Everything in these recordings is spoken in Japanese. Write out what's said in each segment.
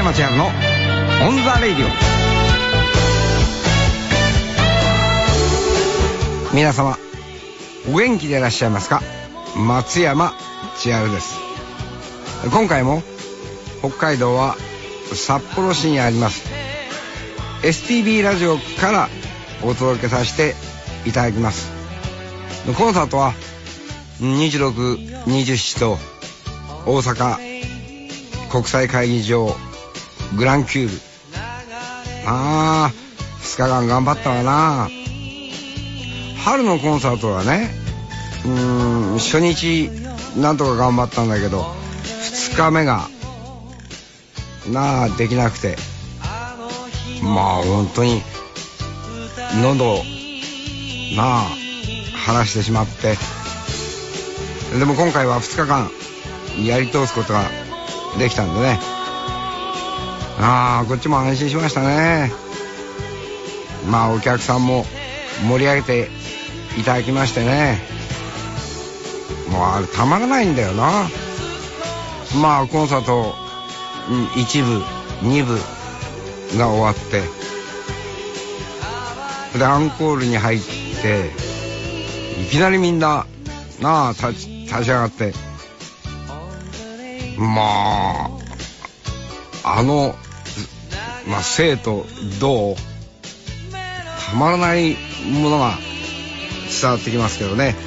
山千春のオンザレイディオ。皆様お元気でいらっしゃいますか。松山千春です。今回も北海道は札幌市にあります STB ラジオからお届けさせていただきます。コンサートは26、27と大阪国際会議場グランキュール、2日間頑張ったわな。春のコンサートはね、初日なんとか頑張ったんだけど2日目ができなくて、本当に喉晴らしてしまって、でも今回は2日間やり通すことができたんでね、こっちも安心しましたね。お客さんも盛り上げていただきましてね、もうあれたまらないんだよな。コンサート1部2部が終わって、でアンコールに入っていきなりみんな立ち上がって、生と同たまらないものが伝わってきますけどね。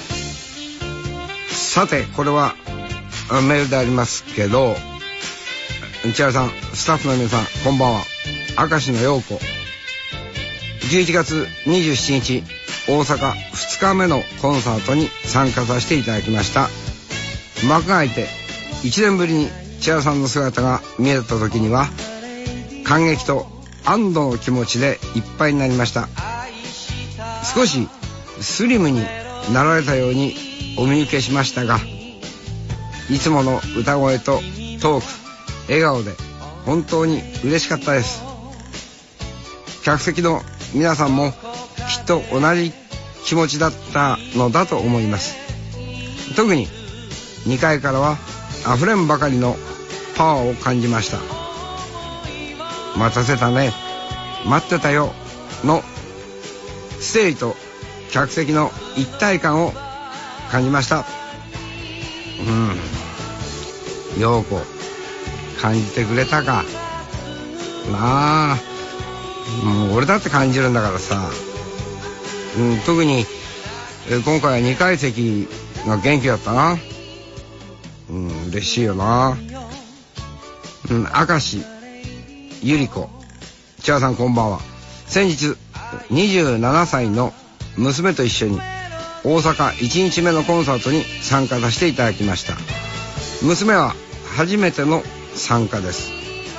さてこれはメールでありますけど、千春さん、スタッフの皆さんこんばんは。明石の陽子、11月27日大阪2日目のコンサートに参加させていただきました。幕が開いて1年ぶりに千春さんの姿が見えた時には感激と安堵の気持ちでいっぱいになりました。少しスリムになられたようにお見受けしましたが、いつもの歌声とトーク、笑顔で本当に嬉しかったです。客席の皆さんもきっと同じ気持ちだったのだと思います。特に2階からはあふれんばかりのパワーを感じました。待たせたね、待ってたよのステージと客席の一体感を感じました。陽子感じてくれたかな。もう俺だって感じるんだからさ。特に今回は2階席が元気だったな。嬉しいよな。明石ゆり子、千葉さんこんばんは。先日27歳の娘と一緒に大阪1日目のコンサートに参加させていただきました。娘は初めての参加です。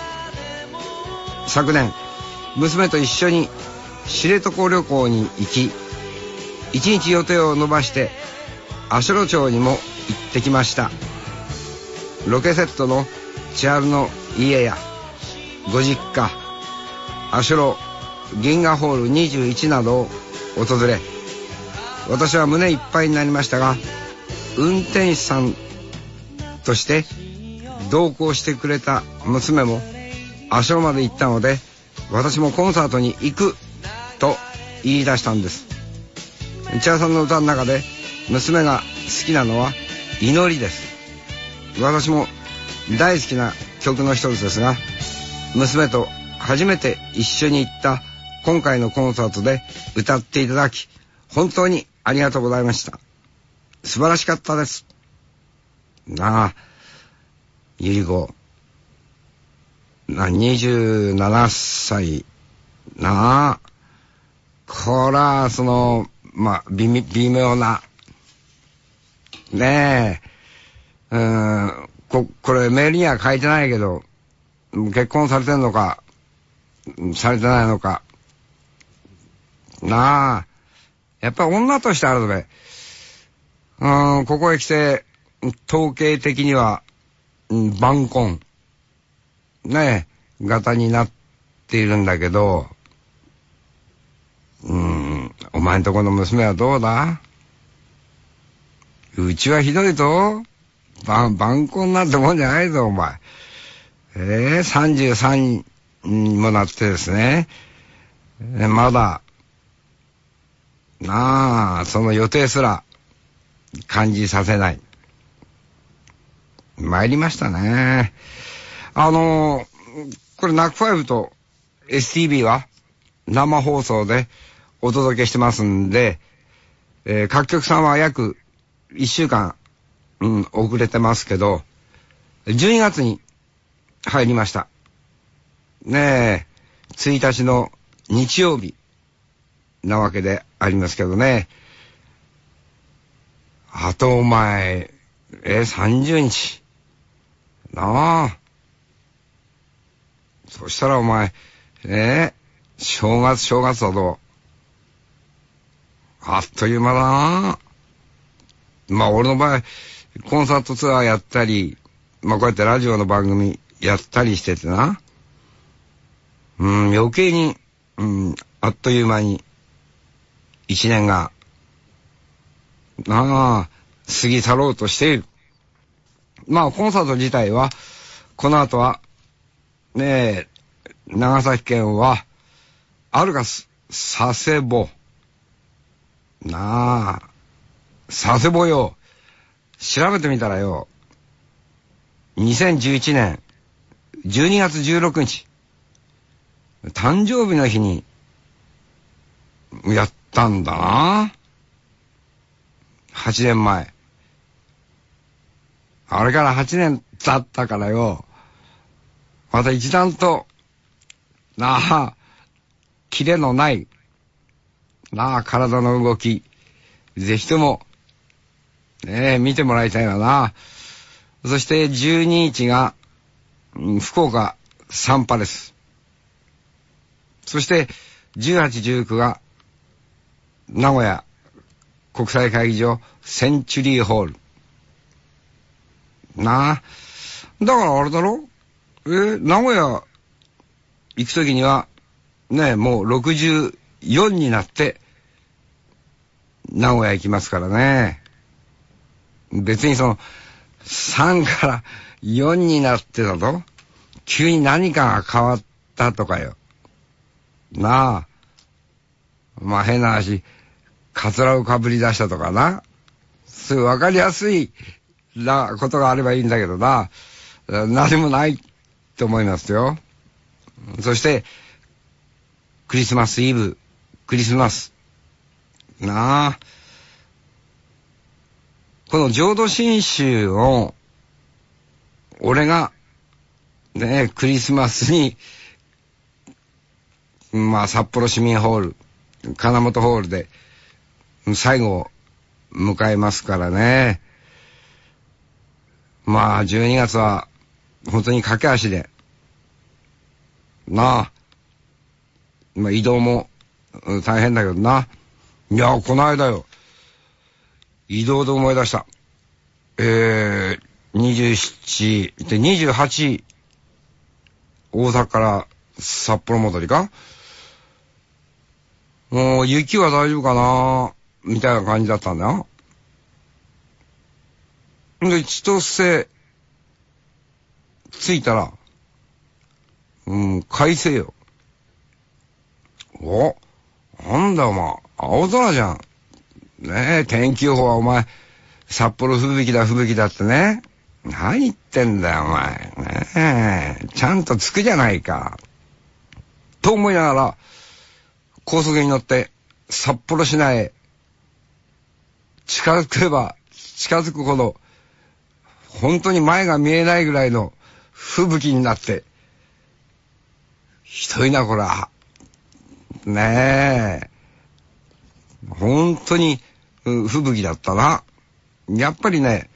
昨年娘と一緒に知床旅行に行き、1日予定を延ばして足寄町にも行ってきました。ロケセットの千春の家やご実家、足寄銀河ホール21などを訪れ、私は胸いっぱいになりましたが、運転手さんとして同行してくれた娘も足寄まで行ったので、私もコンサートに行くと言い出したんです。千春さんの歌の中で娘が好きなのは祈りです。私も大好きな曲の一つですが、娘と初めて一緒に行った今回のコンサートで歌っていただき本当にありがとうございました。素晴らしかったです。ゆり子27歳こら微妙なねえ、これメールには書いてないけど、結婚されてんのかされてないのかやっぱり女としてあるぞべ。ここへ来て統計的には晩婚型になっているんだけど、お前んとこの娘はどうだ。うちはひどいぞ。晩婚なんてもんじゃないぞお前。 33にもなってですね、まだ、その予定すら感じさせない。参りましたね。これナック5と STB は生放送でお届けしてますんで、各局さんは約1週間、遅れてますけど、12月に入りました。ねえ、1日の日曜日なわけでありますけどね。あとお前、30日。なあ。そしたらお前、正月だと、あっという間だな。まあ俺の場合、コンサートツアーやったり、まあこうやってラジオの番組やったりしててな。余計に、あっという間に、一年が、過ぎ去ろうとしている。まあコンサート自体は、この後は、ねえ、長崎県は、アルガス、佐世保。佐世保よ。調べてみたらよ、2011年12月16日、誕生日の日にやったんだな。8年前。あれから8年経ったからよ、また一段と、キレのない、体の動き、ぜひとも、見てもらいたいわな。そして12日が、福岡サンパレス。そして18、19が名古屋国際会議場センチュリーホール。だからあれだろ？名古屋行くときには、もう64になって、名古屋行きますからね。別にその、3から4になってだと、急に何かが変わったとかよ。まあ変な話、カツラをかぶり出したとかな。すぐわかりやすいことがあればいいんだけどな。何もないと思いますよ。そして、クリスマスイブ、クリスマス。この浄土真宗を、俺が、クリスマスに、札幌市民ホール、金本ホールで、最後を迎えますからね。12月は、本当に駆け足で、移動も大変だけどな。いや、この間よ、移動で思い出した。27で28、大阪から札幌戻りか？もう雪は大丈夫かなみたいな感じだったんだよ。で、千歳着いたら、快晴よ。なんだお前、青空じゃん。天気予報はお前、札幌吹雪だってね。何言ってんだよお前。ちゃんと着くじゃないか。と思いながら、高速に乗って札幌市内へ近づけば近づくほど、本当に前が見えないぐらいの吹雪になって、ひどいなこら。本当に吹雪だったな。やっぱりね、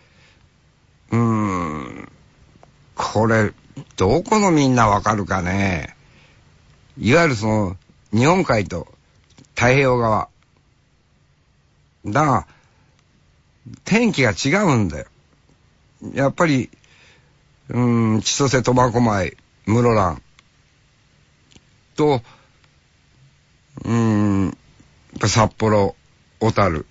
これどこのみんなわかるかね。いわゆるその日本海と太平洋側だが天気が違うんだよ。やっぱり千歳苫小牧室蘭と札幌小樽。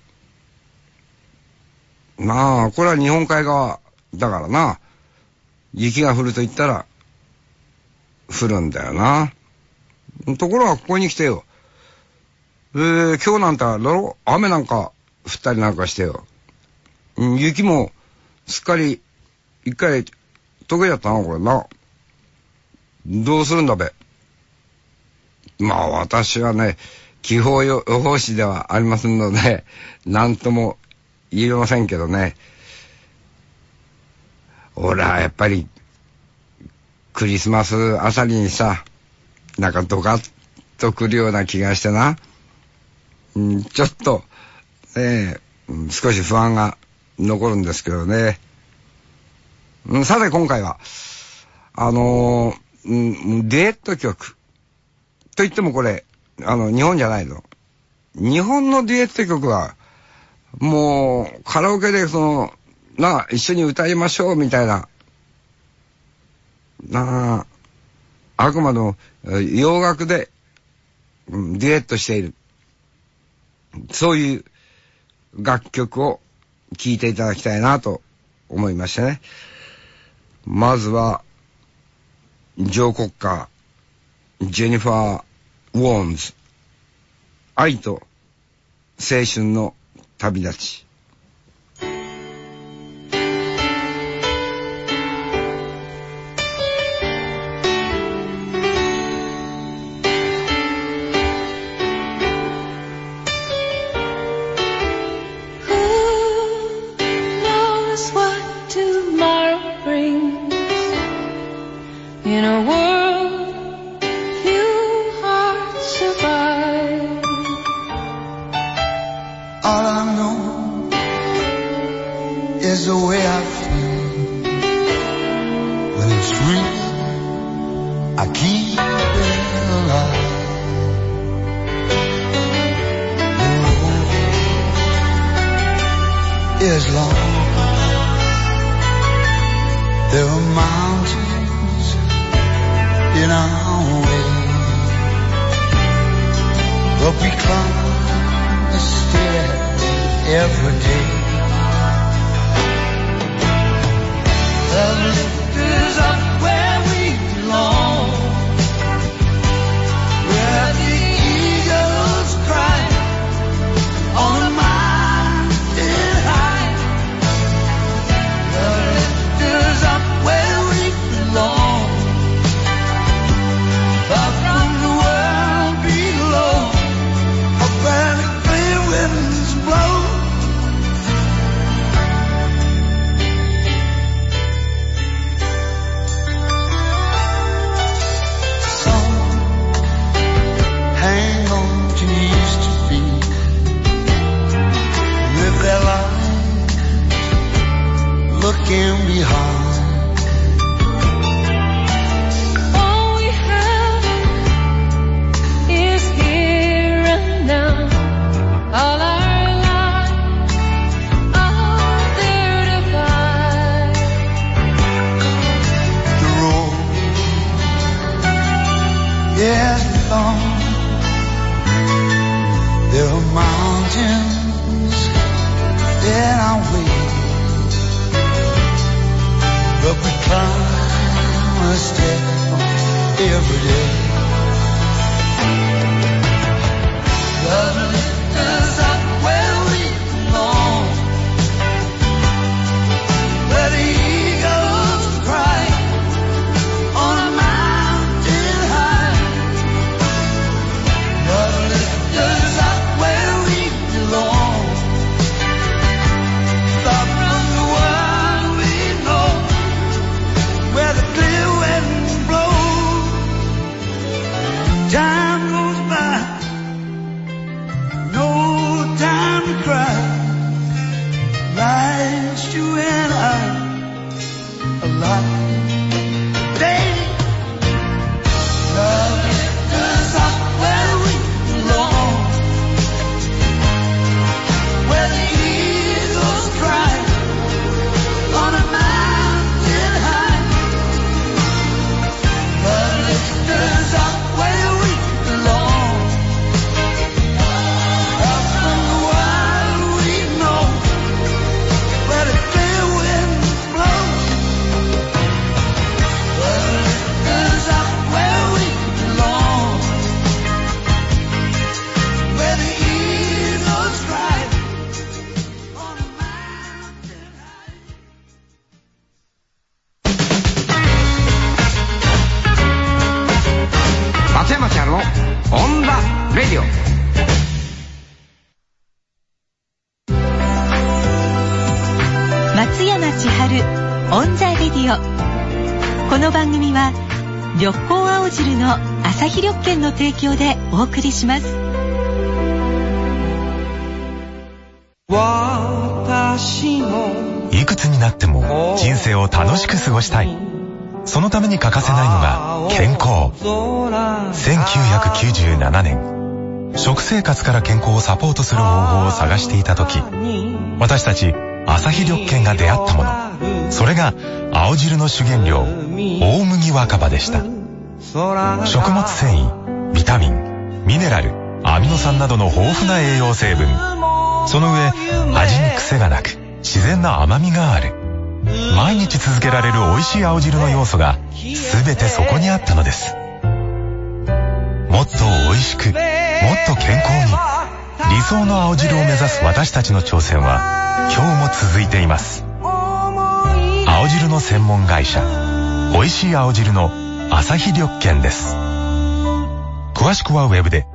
これは日本海側だからな。雪が降ると言ったら降るんだよな。ところがここに来てよ。今日なんてだろ、雨なんか降ったりなんかしてよ。雪もすっかり一回溶けちゃったな、これな。どうするんだべ。まあ私はね、気象予報士ではありませんので、なんとも言えませんけどね。俺はやっぱりクリスマスあたりにさ、なんかドカッと来るような気がしてな、ちょっと、少し不安が残るんですけどね。さて今回はデュエット曲といってもこれ日本じゃないの。日本のデュエット曲はもうカラオケで一緒に歌いましょうみたいな、あくまでも洋楽でデュエットしている、そういう楽曲を聴いていただきたいなと思いましてね。まずはジョー・コッカー、ジェニファー・ウォーンズ、愛と青春の旅立ち。 のオンダレディオ。 松山千春オンザレディオ。この番組は緑光青汁の朝日緑券の提供でお送りします。 いくつになっても人生を楽しく過ごしたい。そのために欠かせないのが健康。1997年、食生活から健康をサポートする方法を探していた時、私たち朝日緑券が出会ったもの、それが青汁の主原料、大麦若葉でした。食物繊維、ビタミン、ミネラル、アミノ酸などの豊富な栄養成分、その上味に癖がなく自然な甘みがある。毎日続けられる美味しい青汁の要素が全てそこにあったのです。もっと美味しく、もっと健康に、理想の青汁を目指す私たちの挑戦は今日も続いています。青汁の専門会社、美味しい青汁の朝日緑券です。詳しくはウェブで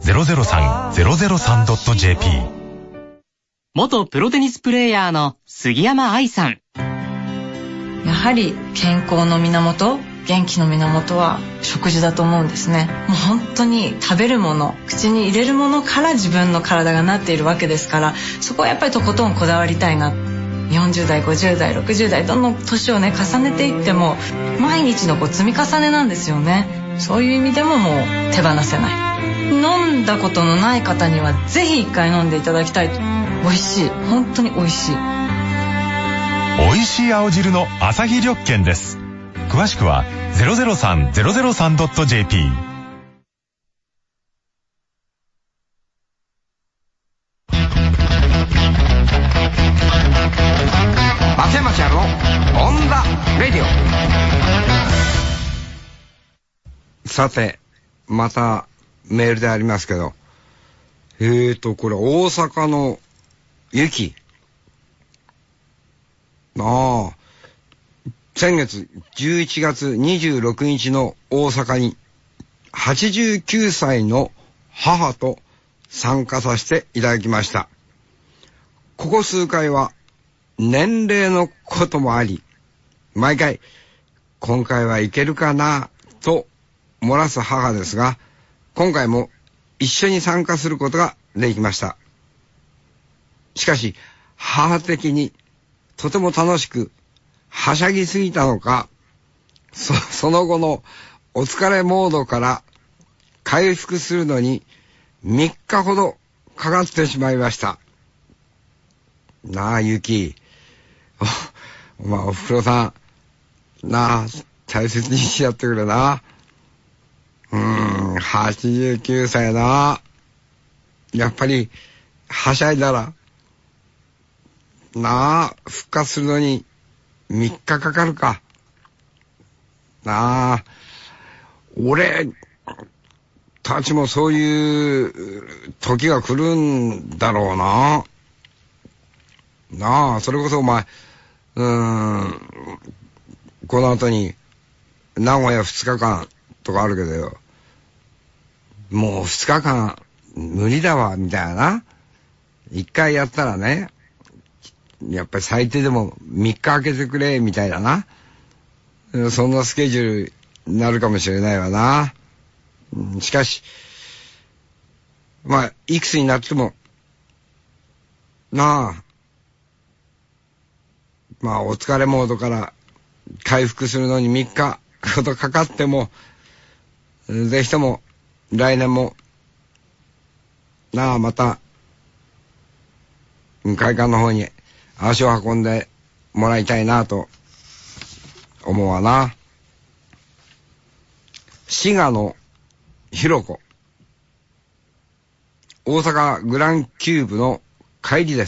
003-003.jp。 元プロテニスプレーヤーの杉山愛さん。 やはり健康の源、元気の源は食事だと思うんですね。もう本当に食べるもの、口に入れるものから自分の体がなっているわけですから、そこはやっぱりとことんこだわりたいな。40代、50代、60代、どんどん年をね重ねていっても毎日の積み重ねなんですよね。そういう意味でももう手放せない。飲んだことのない方にはぜひ一回飲んでいただきたい。美味しい、本当に美味しい。 美味しい青汁の朝日緑券です。詳しくは 003-003.jp。 松山千春のオンダレディオ。さて、またメールでありますけど、これ大阪の雪。先月11月26日の大阪に89歳の母と参加させていただきました。ここ数回は年齢のこともあり、毎回今回はいけるかなと漏らす母ですが、今回も一緒に参加することができました。しかし母的にとても楽しくはしゃぎすぎたのか、その後のお疲れモードから回復するのに3日ほどかかってしまいました。なあ、ゆき。おふくろさん。なあ、大切にしてやってくれな。89歳な。やっぱり、はしゃいだら、なあ、復活するのに3日かかるか。なあ、俺たちもそういう時が来るんだろうな。なあ、それこそお前、この後に名古屋2日間とかあるけどよ。もう2日間無理だわ、みたいな。1回やったらね、やっぱり最低でも3日空けてくれ、みたいなな。そんなスケジュールになるかもしれないわな。しかし、いくつになっても、なあ、お疲れモードから回復するのに3日ほどかかっても、ぜひとも来年も、また、会館の方に足を運んでもらいたいなと思うわな。滋賀のひろこ。大阪グランキューブの帰りです。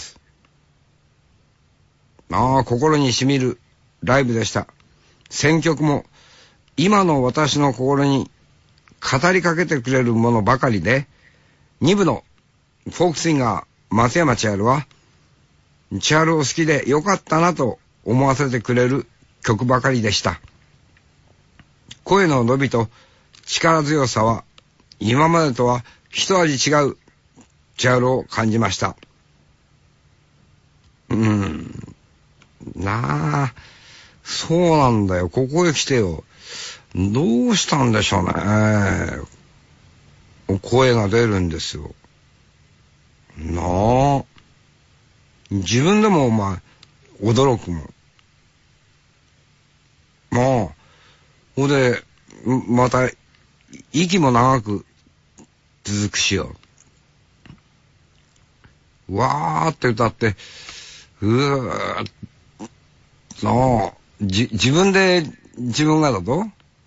心に染みるライブでした。選曲も今の私の心に語りかけてくれるものばかりで、2部のフォークシンガー松山千春は千春を好きでよかったなと思わせてくれる曲ばかりでした。声の伸びと力強さは今までとは一味違うジャンルを感じました。なあ、そうなんだよ。ここへ来てよ。どうしたんでしょうね。声が出るんですよ。なあ。自分でも驚くもん。まあ、ほんで、また、息も長く続くしよ。わーって歌って、なあ、自分で自分がだと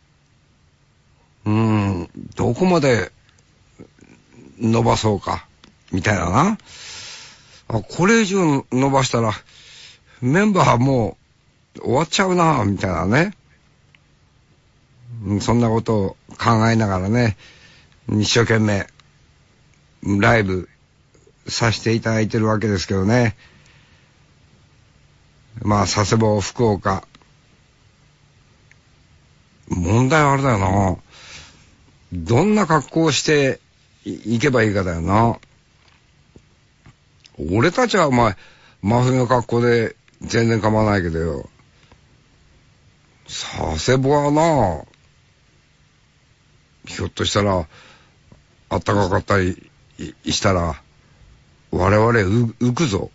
どこまで伸ばそうか、みたいなな。これ以上伸ばしたら、メンバーはもう終わっちゃうな、みたいなね。そんなことを考えながらね、一生懸命、ライブさせていただいてるわけですけどね。佐世保、福岡。問題はあれだよな。どんな格好をしていけばいいかだよな。俺たちは真冬の格好で全然構わないけどよ。佐世保はな、ひょっとしたら、暖かかったりしたら、我々浮くぞ。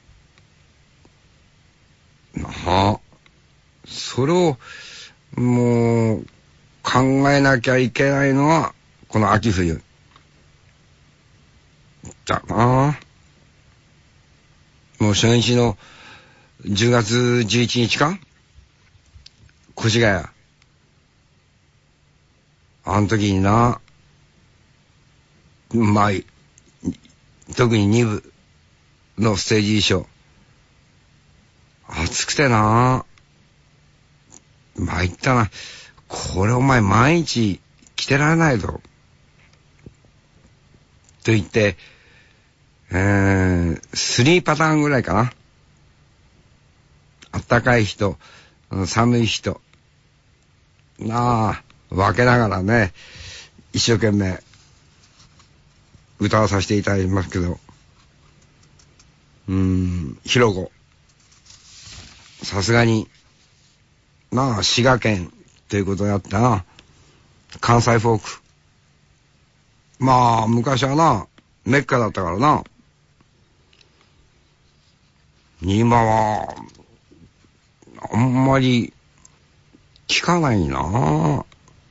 なあ。それを、もう、考えなきゃいけないのは、この秋冬。だな。もう初日の10月11日か？越谷。あの時にな、特に2部のステージ衣装。暑くてな、参ったな。これお前毎日着てられないぞ。と言って、3パターンぐらいかな。あったかい人、寒い人。分けながらね、一生懸命歌わさせていただきますけど、ひろこ。さすがに、滋賀県ということになったな。関西フォーク。昔はな、メッカだったからな。今は、あんまり、聞かないな。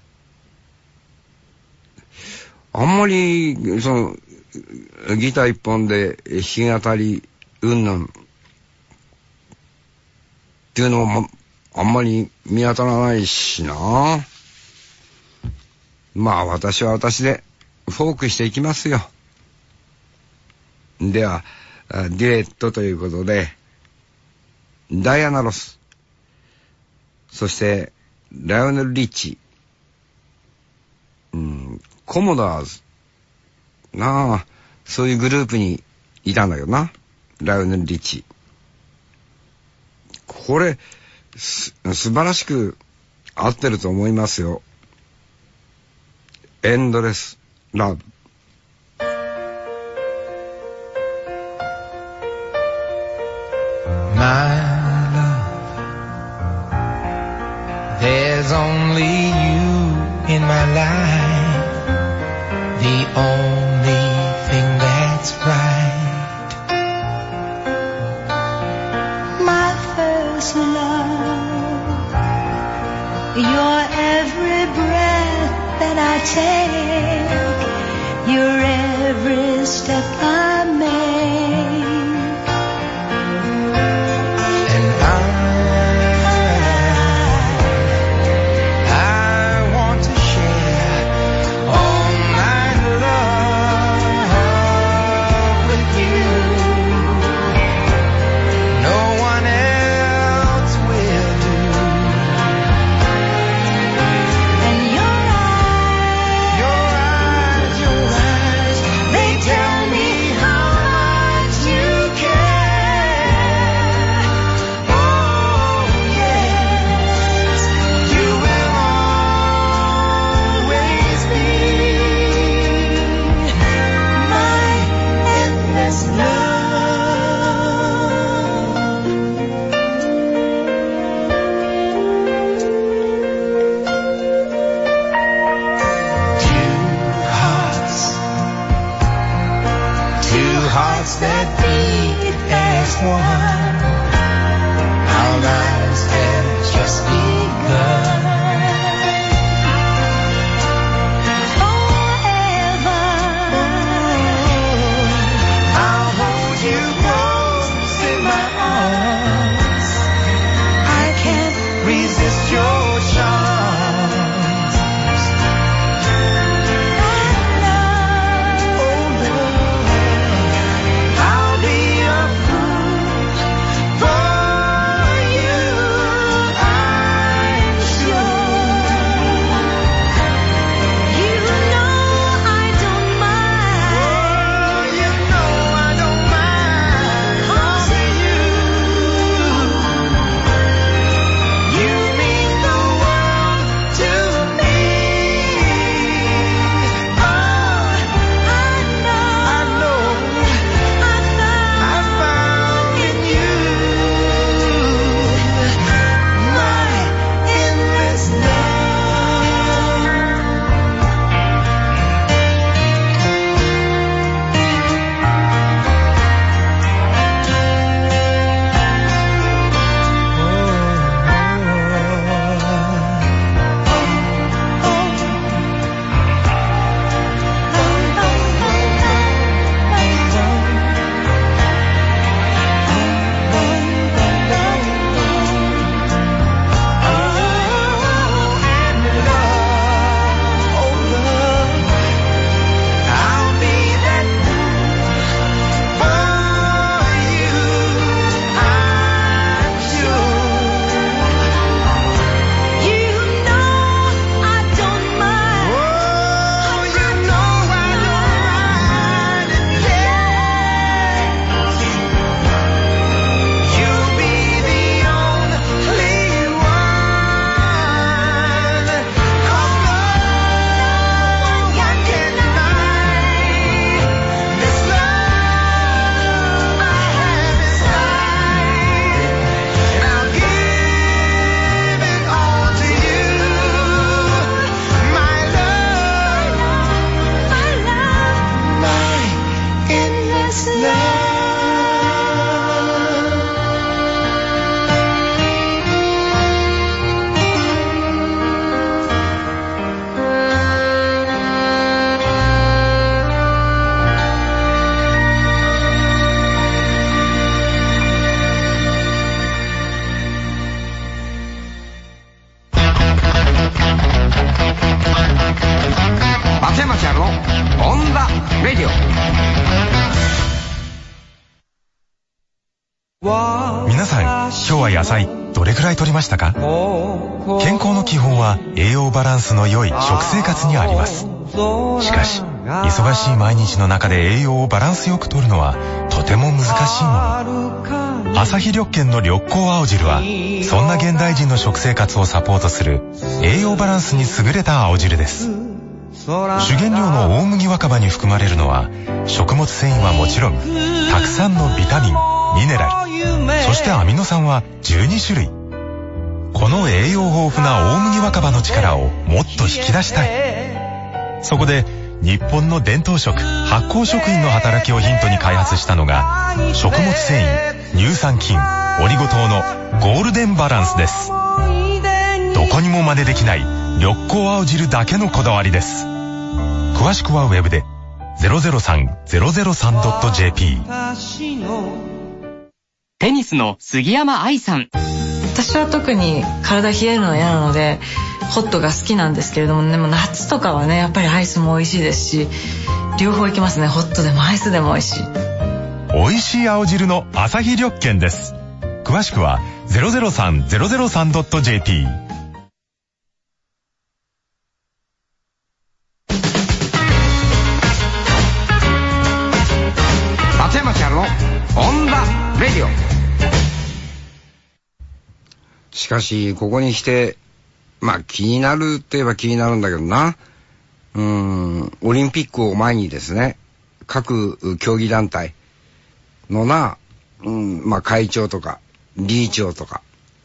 あんまり、ギター一本で弾き語り、っていうのも、あんまり見当たらないしな。私は私で、フォークしていきますよ。では、デュエットということで、ダイアナ・ロス、そしてライオネル・リッチ、コモダーズそういうグループにいたんだけどな、ライオネル・リッチ。これ素晴らしく合ってると思いますよ。エンドレス・ラブ。 My love, there's only you in my life, the only thing that's right. My first love, your every breath that I take, your every step I make. Your eyes, they tell me hearts that beat as one. Our lives have just begun. 皆さん、今日は野菜どれくらい摂りましたか？健康の基本は栄養バランスの良い食生活にあります。しかし、忙しい毎日の中で栄養をバランスよく摂るのはとても難しいもの。アサヒ緑健の緑光青汁は、そんな現代人の食生活をサポートする栄養バランスに優れた青汁です。主原料の大麦若葉に含まれるのは、食物繊維はもちろん、たくさんのビタミン、ミネラル、そしてアミノ酸は12種類。この栄養豊富な大麦若葉の力をもっと引き出したい。そこで、日本の伝統食、発酵食品の働きをヒントに開発したのが、食物繊維、乳酸菌、オリゴ糖のゴールデンバランスです。どこにも真似できない緑光青汁だけのこだわりです。詳しくはウェブで 003-003.jp。 テニスの杉山愛さん。 私は特に体冷えるの嫌なのでホットが好きなんですけれども、でも夏とかはね、やっぱりアイスも美味しいですし、両方いきますね。ホットでもアイスでも美味しい。 美味しい青汁のアサヒ緑健です。詳しくは 003-003.jp。 松山千春のオンザレディオ。しかしここに来て、まあ気になるといえば気になるんだけどな。オリンピックを前にですね、各競技団体のまあ会長とか理事長とか、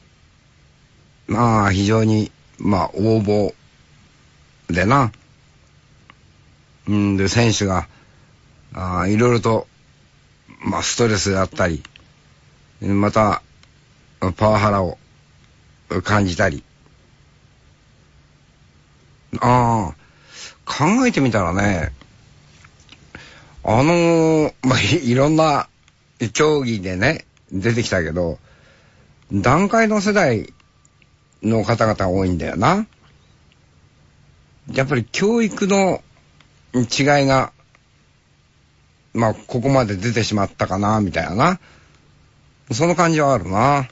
まあ非常にまあ応募でな、で選手がいろいろとまあストレスであったり、またパワハラを感じたり、考えてみたらね、まあ、いろんな競技でね出てきたけど、団塊の世代の方々が多いんだよな。やっぱり教育の違いがまあここまで出てしまったかなみたいなな、その感じはあるな。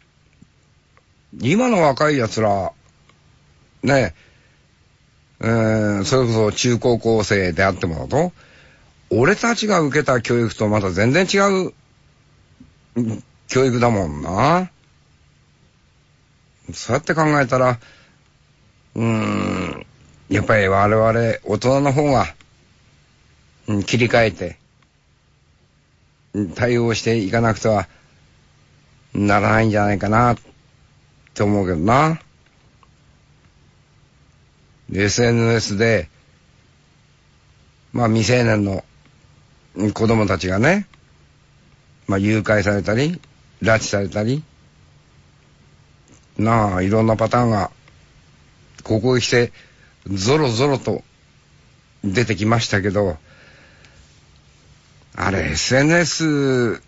今の若いやつらね、それこそ中高校生であってもだと、俺たちが受けた教育とまた全然違う教育だもんな。そうやって考えたら、やっぱり我々大人の方が、切り替えて対応していかなくてはならないんじゃないかなって思うけどな。SNS でまあ未成年の子供たちがね、まあ誘拐されたり拉致されたりなあ、いろんなパターンがここへ来てゾロゾロと出てきましたけど、あれ SNS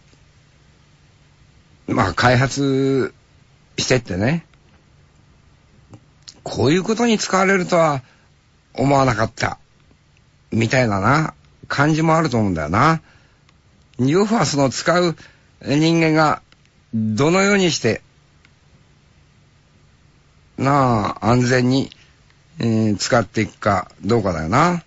まあ開発してってね、こういうことに使われるとは思わなかったみたいなな感じもあると思うんだよな。要はその使う人間がどのようにしてなあ安全に、使っていくかどうかだよな。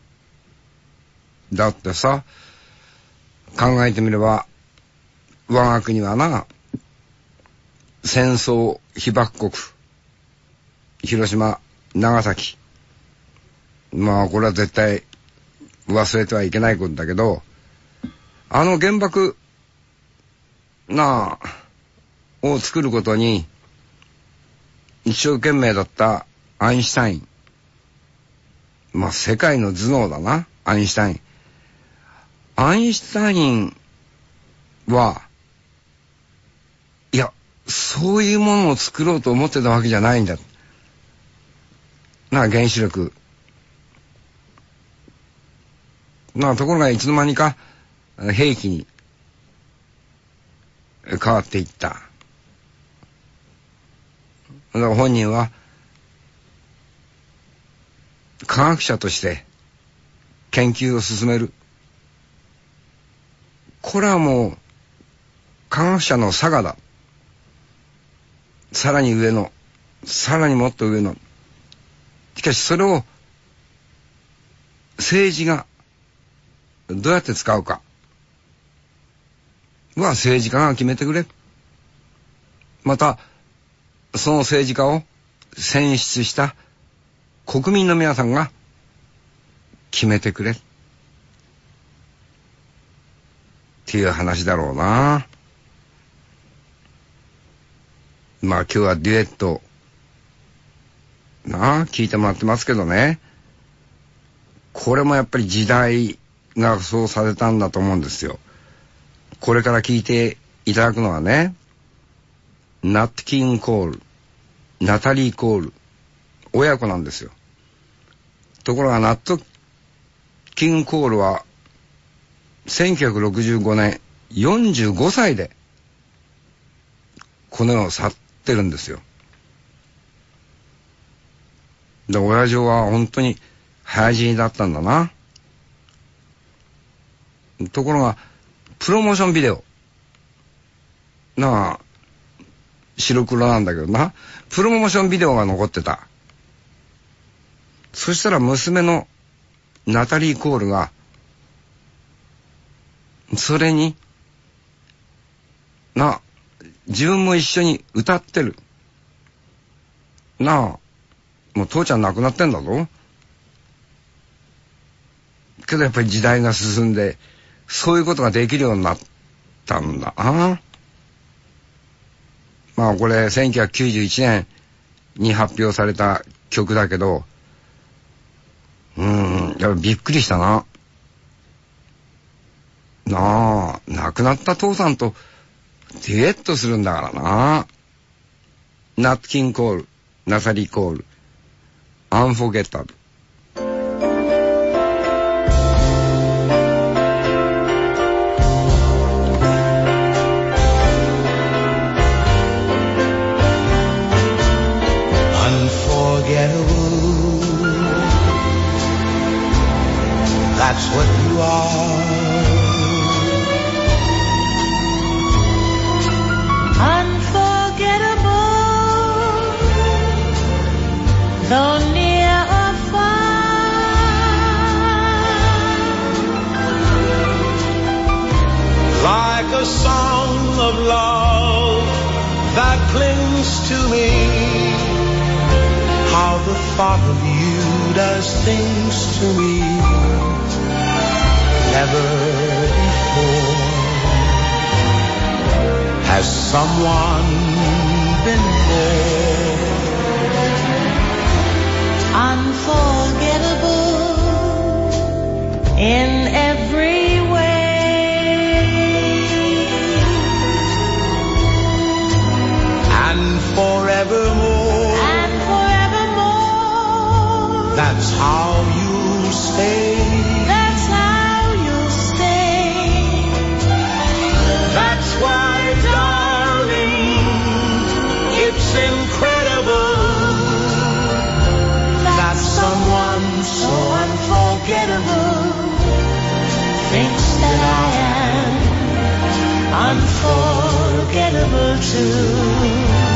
だってさ、考えてみれば我が国はな、戦争被爆国広島長崎、まあこれは絶対忘れてはいけないことだけど、あの原爆なあを作ることに一生懸命だったアインシュタイン、まあ世界の頭脳だな、アインシュタイン。アインシュタインはいやそういうものを作ろうと思ってたわけじゃないんだなあ、原子力なあ、ところがいつの間にか兵器に変わっていった。だから本人は科学者として研究を進める、これはもう科学者の差がだ。さらに上の、さらにもっと上の。しかしそれを政治がどうやって使うかは政治家が決めてくれ。またその政治家を選出した国民の皆さんが決めてくれっていう話だろうな。まあ今日はデュエットなあ聞いてもらってますけどね、これもやっぱり時代がそうされたんだと思うんですよ。これから聞いていただくのはね、ナット・キング・コール、ナタリー・コール、親子なんですよ。ところがナット・キング・コールは1965年45歳でこの世を去ってるんですよ。で親父は本当に早死にだったんだな。ところがプロモーションビデオなあ、白黒なんだけどな、プロモーションビデオが残ってた。そしたら娘のナタリー・コールがそれになあ、自分も一緒に歌ってるなあ、もう父ちゃん亡くなってんだぞ。けどやっぱり時代が進んでそういうことができるようになったんだな。まあこれ1991年に発表された曲だけど、やっぱびっくりしたな。 なあ、亡くなった父さんとデュエットするんだからな。ナットキンコール、ナサリーコール、アンフォゲッタブ。 That's what you are. Unforgettable, though near or far. Like a song of love that clings to me. How the thought of you does things to me. Never before has someone been there. Unforgettable in every way. And forevermore. And forevermore. That's how you stay. That's why, darling, it's incredible that someone so unforgettable thinks that I am unforgettable too.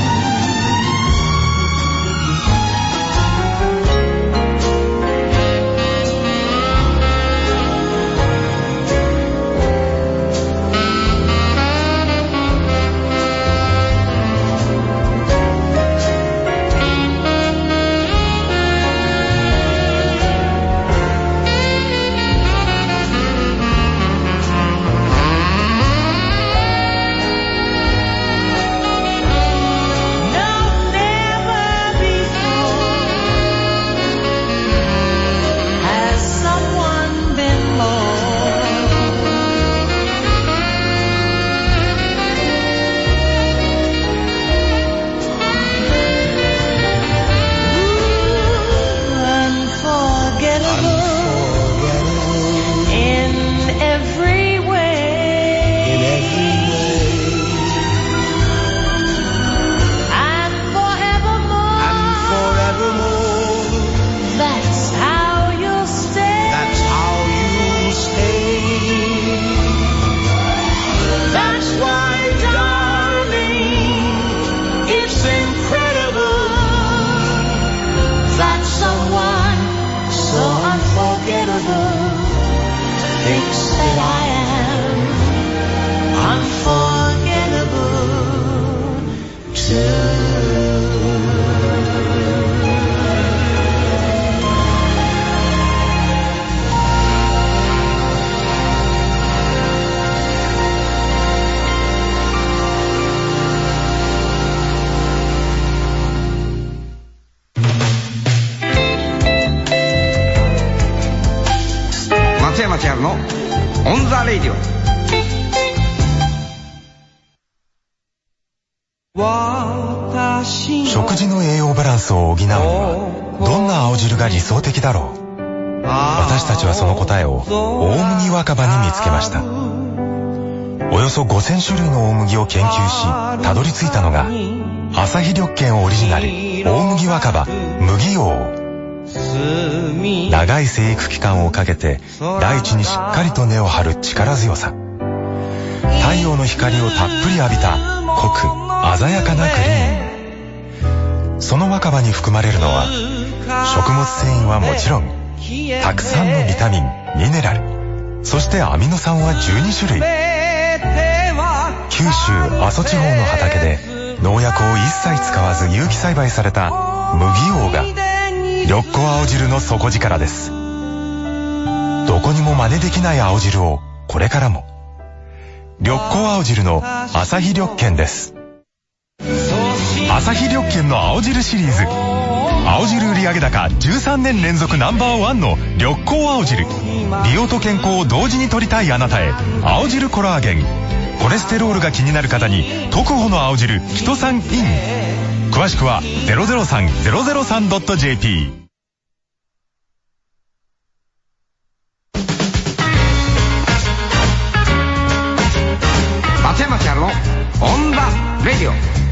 のオンザレディオ。 食事の栄養バランスを補うにはどんな青汁が理想的だろう。私たちはその答えを大麦若葉に見つけました。およそ5000種類の大麦を研究したどり着いたのが朝日緑健オリジナル大麦若葉麦王。長い生育期間をかけて大地にしっかりと根を張る力強さ、太陽の光をたっぷり浴びた濃く鮮やかなグリーン。その若葉に含まれるのは食物繊維はもちろんたくさんのビタミン、ミネラル、そしてアミノ酸は12種類。九州阿蘇地方の畑で農薬を一切使わず有機栽培された麦王が緑子青汁の底力です。どこにも真似できない青汁をこれからも。緑子青汁の朝日緑健です。朝日緑健の青汁シリーズ、 青汁売上高13年連続ナンバーワンの緑光青汁。美容と健康を同時に取りたいあなたへ、青汁コラーゲン。コレステロールが気になる方に特保の青汁キトサンイン。詳しくは 003-003.jp。 松山千春のオンダレディオ。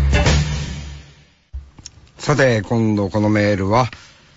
さて今度このメールは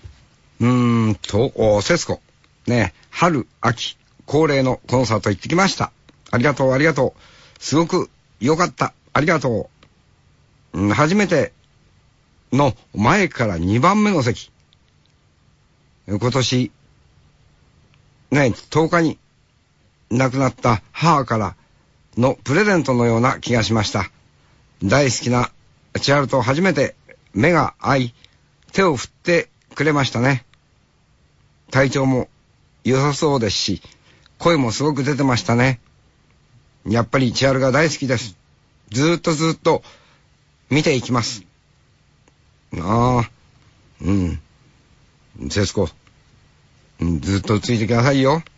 節子ね、春秋恒例のコンサート行ってきました。ありがとうありがとう。すごく良かった。ありがとう。初めての前から2番目の席。今年ね、10日に亡くなった母からのプレゼントのような気がしました。大好きな千春と初めて目が合い、手を振ってくれましたね。体調も良さそうですし、声もすごく出てましたね。やっぱり千春が大好きです。ずーっと見ていきます。節子、ずっとついてきなさいよ。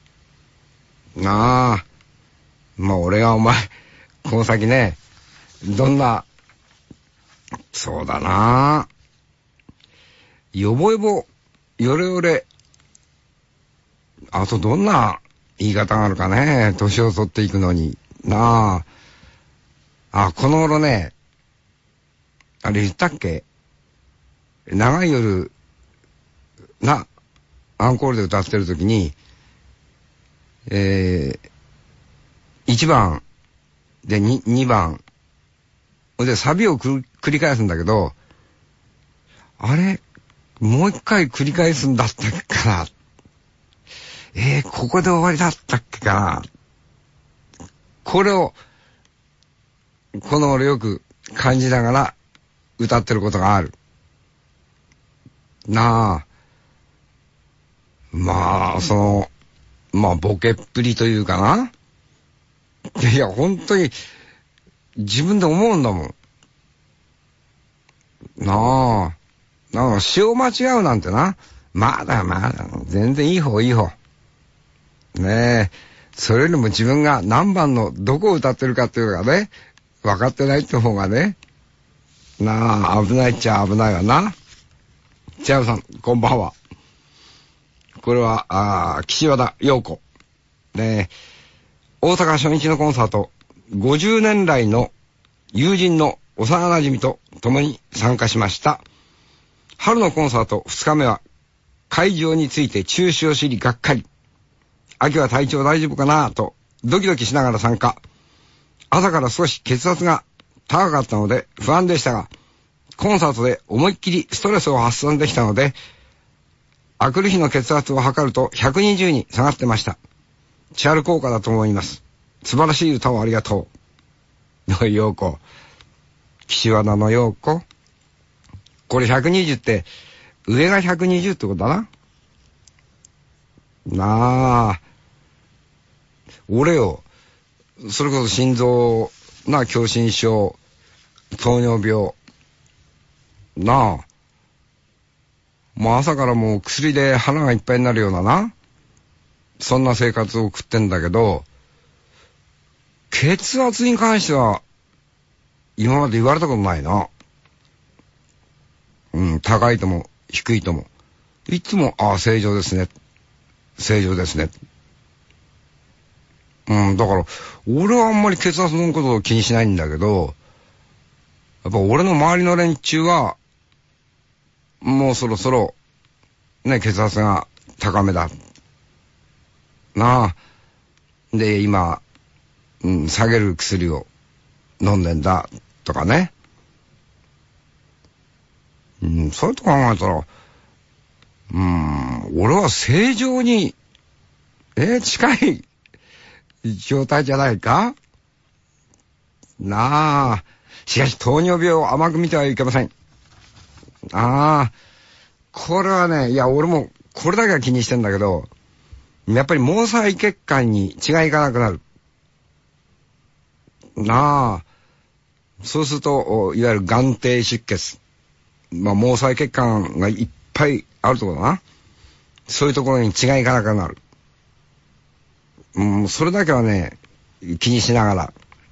まあ俺がお前この先ね、どんな、そうだな、よぼよぼよれよれ、あとどんな言い方があるかね、年を取っていくのになあ。この頃ね、あれ言ったっけ、長い夜なアンコールで歌ってる時に1番で 2番でサビを繰り返すんだけど、あれもう一回繰り返すんだったっけかな、ここで終わりだったっけかな。これをこの俺よく感じながら歌ってることがあるなあ。ボケっぷりというかな。いや本当に自分で思うんだもんなあ。なんか詩を間違うなんてな、まだ全然いい方ねえ。それよりも自分が何番のどこを歌ってるかっていうのがね分かってないって方がね、なあ危ないっちゃ危ないわな。千春さんこんばんは。これは岸和田陽子ねえ、大阪初日のコンサート、50年来の友人の幼馴染と共に参加しました。春のコンサート2日目は会場について中止を知りがっかり。秋は体調大丈夫かなとドキドキしながら参加。朝から少し血圧が高かったので不安でしたが、コンサートで思いっきりストレスを発散できたので、あくる日の血圧を測ると120に下がってました。千春効果だと思います。素晴らしい歌をありがとう。陽子、岸和田の陽子、これ120って上が120ってことだな。なあ、俺よ、それこそ心臓狭心症、糖尿病なあ、もう朝からもう薬で腹がいっぱいになるようなな、そんな生活を送ってんだけど、血圧に関しては今まで言われたことないな。高いとも低いともいつも正常ですね、正常ですね。だから俺はあんまり血圧のことを気にしないんだけど、やっぱ俺の周りの連中はもうそろそろね血圧が高めだなあ。で今、下げる薬を飲んでんだとかね。そういうと考えたら、俺は正常に近い状態じゃないかなあ。しかし糖尿病を甘く見てはいけません。これはね、いや俺もこれだけは気にしてんだけど、やっぱり毛細血管に血がいかなくなるなあ。そうするといわゆる眼底出血毛細血管がいっぱいあるところだな。そういうところに血がいかなくなる。それだけはね、気にしながら。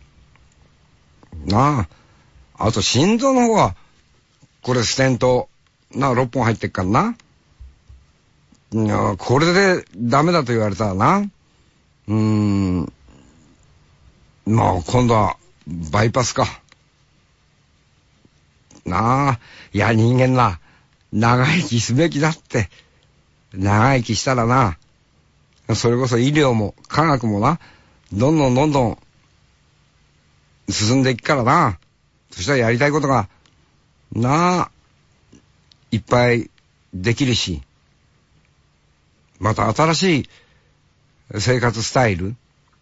なあ。あと心臓の方は、これステント、6本入ってっからな。これでダメだと言われたらな。今度はバイパスか。なあ。いや、人間な、長生きすべきだって。長生きしたらな、それこそ医療も科学もな、どんどん進んでいくからな。そしたらやりたいことが、いっぱいできるし、また新しい生活スタイル。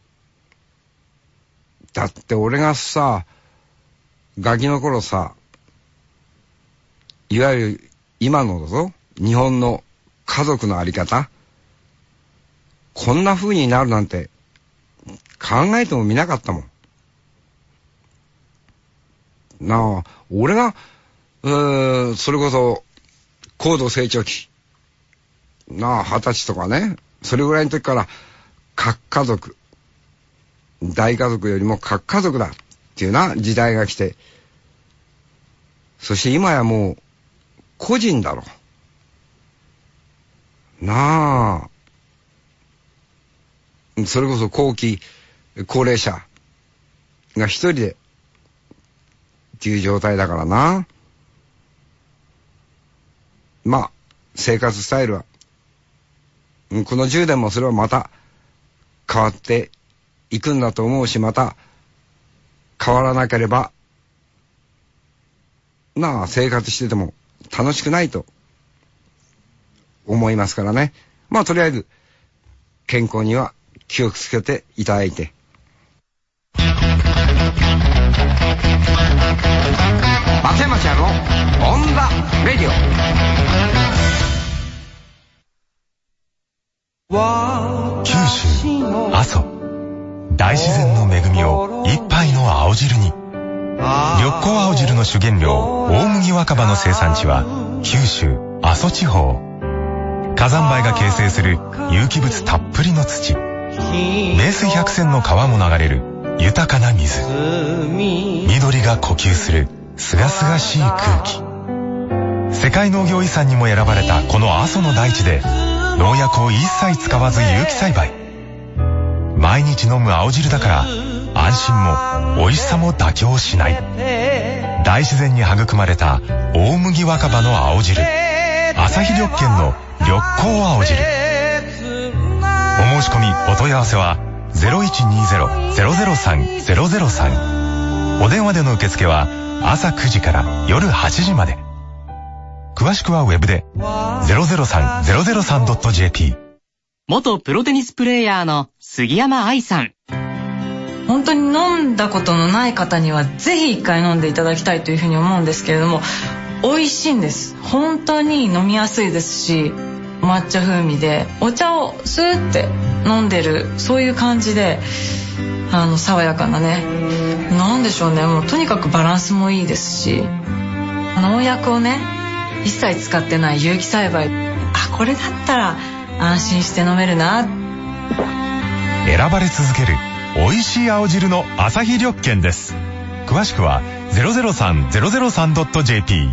だって俺がさ、ガキの頃さ、いわゆる今のだぞ、日本の家族のあり方、こんな風になるなんて考えてもみなかったもん。俺がそれこそ高度成長期20歳とかね、それぐらいの時から核家族、大家族よりも核家族だっていうな時代が来て、そして今やもう個人だろそれこそ後期高齢者が一人でっていう状態だからな。生活スタイルはこの10年もそれはまた変わっていくんだと思うし、また変わらなければ生活してても楽しくないと思いますからね。とりあえず健康には気をつけていただいて、松山千春のオンザレディオ。 九州阿蘇、大自然の恵みを一杯の青汁に。緑光青汁の主原料大麦若葉の生産地は九州阿蘇地方。火山灰が形成する有機物たっぷりの土、名水百選の川も流れる豊かな水、緑が呼吸するすがすがしい空気。世界農業遺産にも選ばれたこの阿蘇の大地で農薬を一切使わず有機栽培。毎日飲む青汁だから安心も美味しさも妥協しない。大自然に育まれた大麦若葉の青汁、朝日緑見の緑光青汁。お申し込みお問い合わせは 0120-003-003。 お電話での受付は朝9時から夜8時まで。詳しくはウェブで 003-003.jp。 元プロテニスプレーヤーの杉山愛さん。 本当に飲んだことのない方にはぜひ一回飲んでいただきたいというふうに思うんですけれども、美味しいんです。本当に飲みやすいですし、抹茶風味でお茶をスーって飲んでる、そういう感じで爽やかなね、なんでしょうね、もうとにかくバランスもいいですし、農薬をね一切使ってない有機栽培、これだったら安心して飲めるな。 選ばれ続ける美味しい青汁の朝日緑見です。詳しくは 003-003.jp。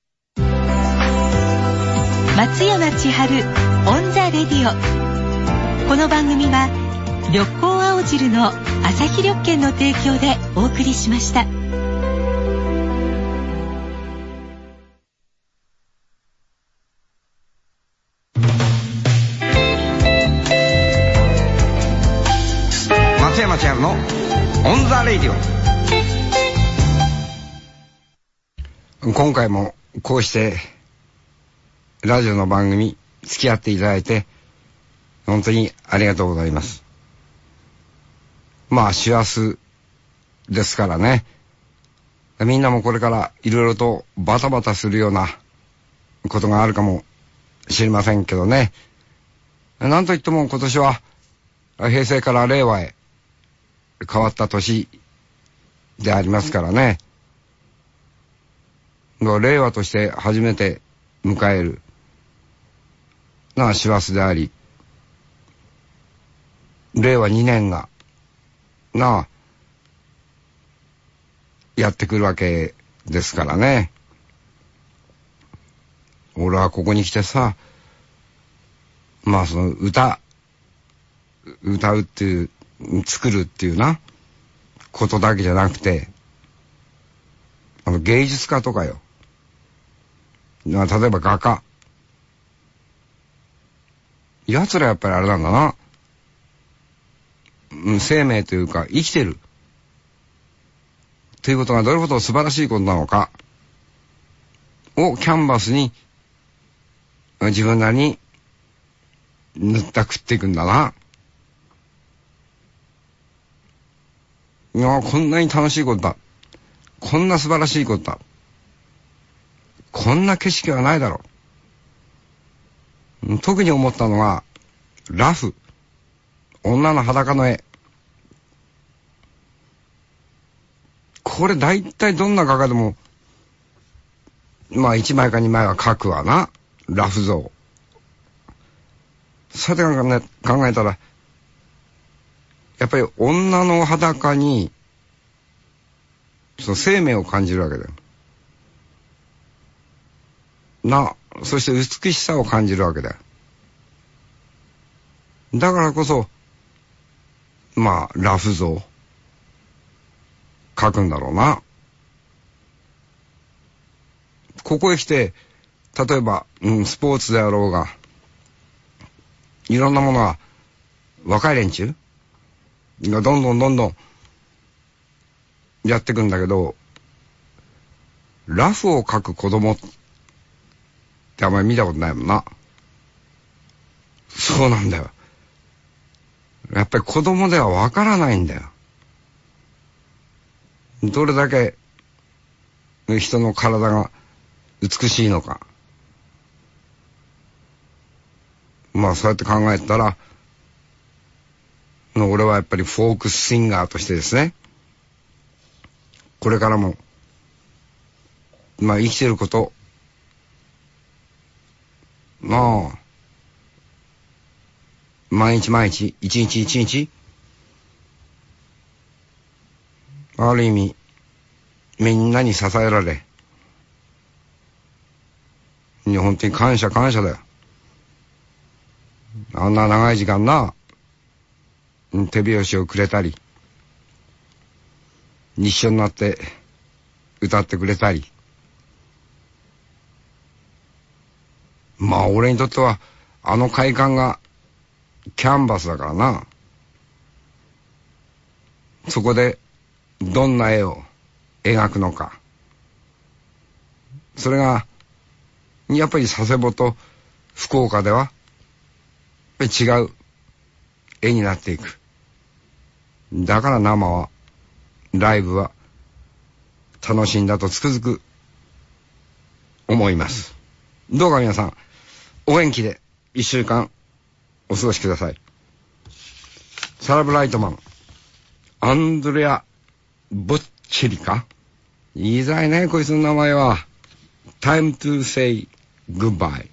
松山千春オンザレディオ。この番組は緑光青汁の朝日緑見の提供でお送りしました。 松山千春のオンザレディオ。今回もこうしてラジオの番組付き合っていただいて本当にありがとうございます。師走ですからね、みんなもこれからいろいろとバタバタするようなことがあるかもしれませんけどね。なんといっても今年は平成から令和へ変わった年でありますからね。 令和として初めて迎えるのは師走であり、令和2年がやってくるわけですからね。俺はここに来てさ、まあその歌うっていう、作るっていうなことだけじゃなくて、芸術家とかよ、例えば画家、奴らやっぱりあれなんだな、生命というか生きてるということがどれほど素晴らしいことなのかをキャンバスに自分なりに塗ったくっていくんだな。いや、こんなに楽しいことだ、こんな素晴らしいことだ、こんな景色はないだろう。特に思ったのがラフ、女の裸の絵。これ大体どんな画家でもまあ1枚か2枚は描くわな、ラフ像。さて考えたらやっぱり女の裸にその生命を感じるわけだよな。そして美しさを感じるわけだよ。だからこそまあラフ像描くんだろうな。ここへ来て例えば、スポーツであろうがいろんなものは若い連中がどんどんやっていくんだけど、ラフを描く子供ってあんまり見たことないもんな。そうなんだよ。やっぱり子供ではわからないんだよ。どれだけ人の体が美しいのか。まあそうやって考えたら、俺はやっぱりフォークシンガーとしてですね、これからもまあ生きてることまあ毎日一日ある意味みんなに支えられ、本当に感謝だよ。あんな長い時間な手拍子をくれたり、一緒になって歌ってくれたり、まあ俺にとってはあの快感がキャンバスだからな。そこでどんな絵を描くのか、それがやっぱり佐世保と福岡ではやっぱり違う絵になっていく。だから生はライブは楽しいんだとつくづく思います。どうか皆さんお元気で1週間お過ごしください。サラブライトマンアンドレア・ボッチェリか、言いづらいねこいつの名前は。 Time to say goodbye。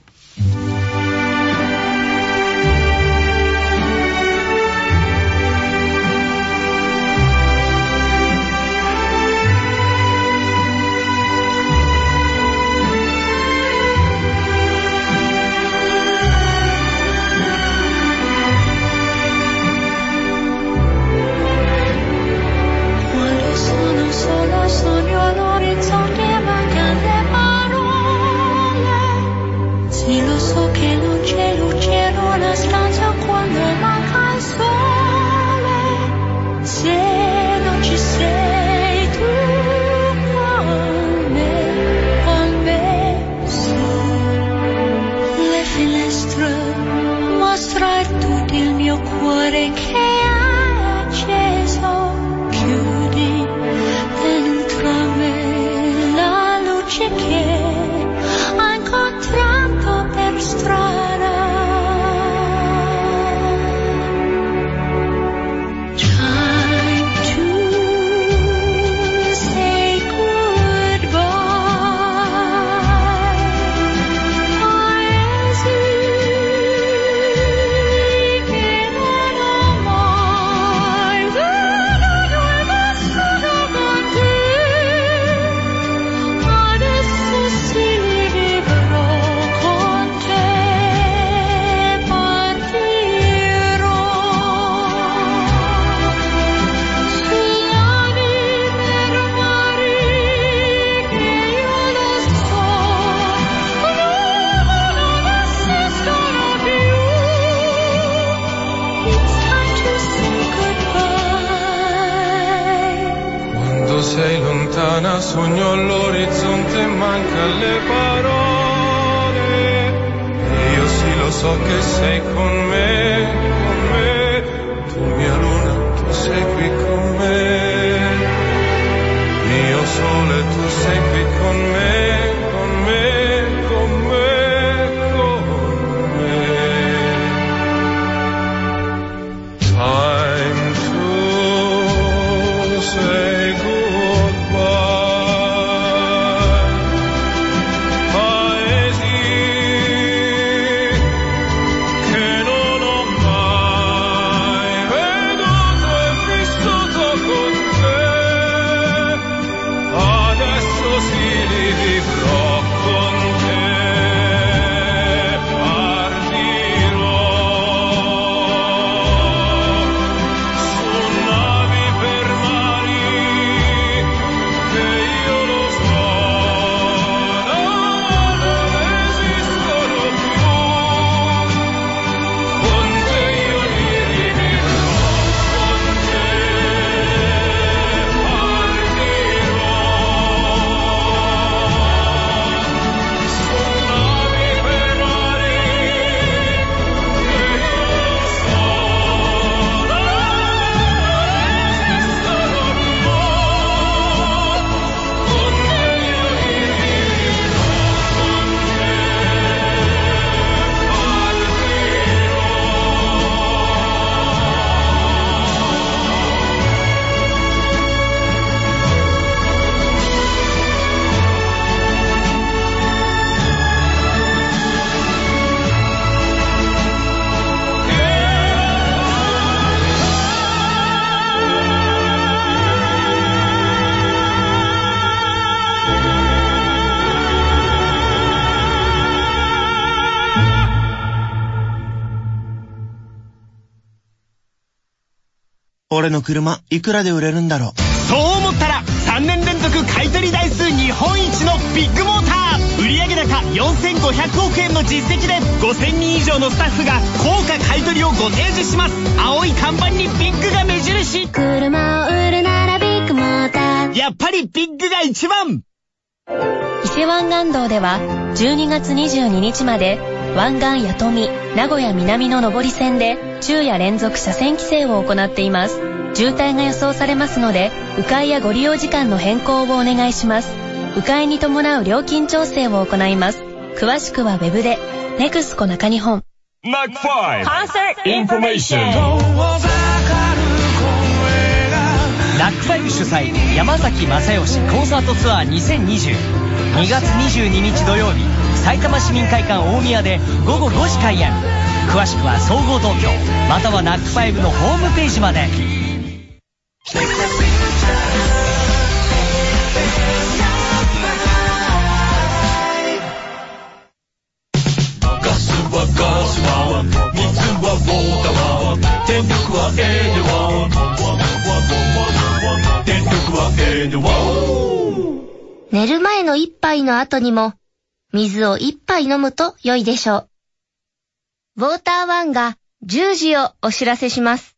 sei lontana, sogno all'orizzonte, manca le parole. Io sì lo so che sei con me, tu mia luna, tu sei qui con me. Mio sole, tu sei qui con me, con me, con me, con me. Time to say goodbye. Paesi che non ho mai veduto e vissuto con te. Adesso sì li vivrò con te. Partirò su navi per mari che io lo so, non esistono più. Con te io li rivivrò, con te partirò su navi per mari che io lo so, non esistono più. Con te io li rivivrò, con 俺の車いくらで売れるんだろう。 そう思ったら3年連続買取台数日本一のビッグモーター。売上高4500億円の実績で5000人以上のスタッフが高価買取をご提示します。青い看板にビッグが目印。 車を売るならビッグモーター。 やっぱりビッグが一番。 伊勢湾岸道では12月22日まで湾岸弥富名古屋南の上り線で昼夜連続車線規制を行っています。渋滞が予想されますので迂回やご利用時間の変更をお願いします。迂回に伴う料金調整を行います。詳しくはウェブでネクスコ中日本。 Mac 5 Concert Information。 ナックファイブ主催山崎正義コンサートツアー2020。2月22日土曜日埼玉市民会館大宮で午後5時開演。詳しくは総合東京またはナックファイブのホームページまで。 ガスはガスは水はウォーターは電力はエネワ電力はエネワ。 寝る前の一杯の後にも水を一杯飲むと良いでしょう。ウォーターワンが10時をお知らせします。